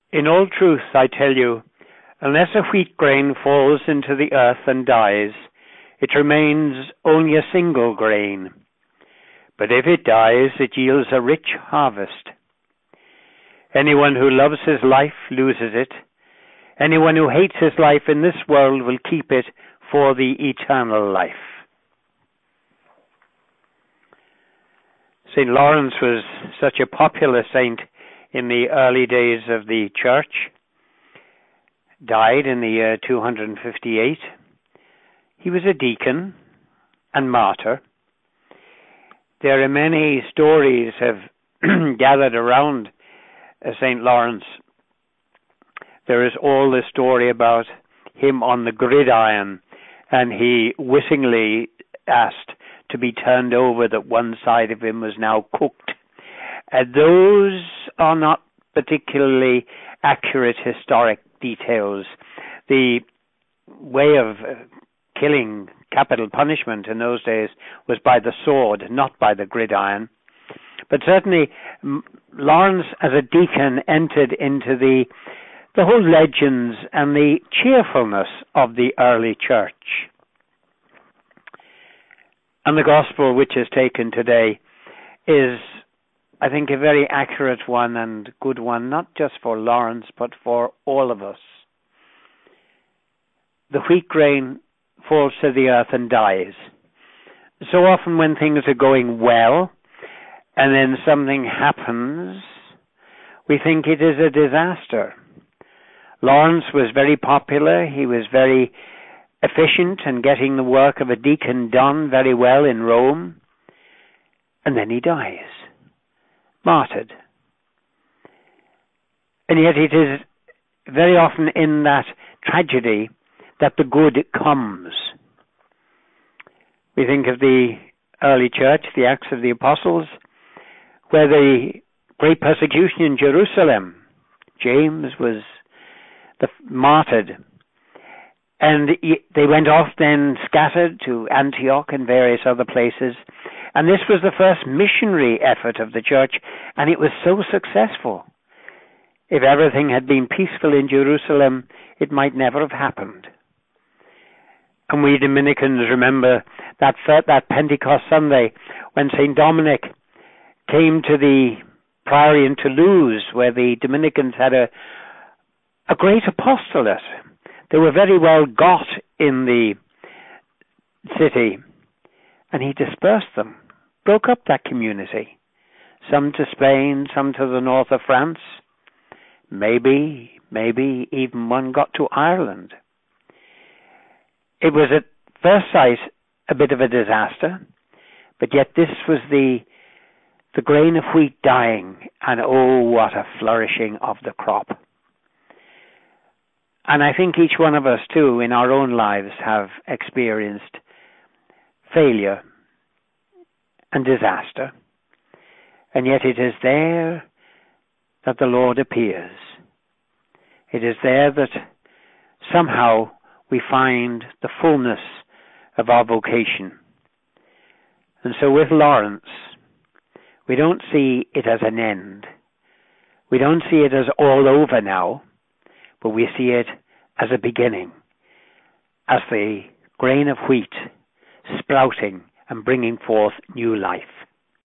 In all truth, I tell you, unless a wheat grain falls into the earth and dies, it remains only a single grain. But if it dies, it yields a rich harvest. Anyone who loves his life loses it. Anyone who hates his life in this world will keep it for the eternal life. St. Lawrence was such a popular saint in the early days of the church. Died in the year 258. He was a deacon and martyr. There are many stories have gathered around St. Lawrence. There is all the story about him on the gridiron, and he wittingly asked to be turned over that one side of him was now cooked. Those are not particularly accurate historic details. The way of killing, capital punishment in those days, was by the sword, not by the gridiron. But certainly Lawrence as a deacon entered into the whole legends and the cheerfulness of the early church. And the gospel which is taken today is, I think, a very accurate one and good one, not just for Lawrence, but for all of us. The wheat grain falls to the earth and dies. So often when things are going well, and then something happens, we think it is a disaster. Lawrence was very popular. He was very efficient in getting the work of a deacon done very well in Rome. And then he dies, martyred. And yet it is very often in that tragedy that the good comes. We think of the early church, the Acts of the Apostles, where the great persecution in Jerusalem, James was martyred. And they went off then scattered to Antioch and various other places. And this was the first missionary effort of the church, and it was so successful. If everything had been peaceful in Jerusalem, it might never have happened. And we Dominicans remember that Pentecost Sunday when St. Dominic came to the priory in Toulouse, where the Dominicans had a great apostolate. They were very well got in the city, and he dispersed them, broke up that community, some to Spain, some to the north of France. Maybe even one got to Ireland. It was at first sight a bit of a disaster, but yet this was the grain of wheat dying, and oh, what a flourishing of the crop. And I think each one of us, too, in our own lives have experienced failure and disaster. And yet it is there that the Lord appears. It is there that somehow we find the fullness of our vocation. And so with Lawrence, we don't see it as an end. We don't see it as all over now, but we see it as a beginning, as the grain of wheat sprouting and bringing forth new life.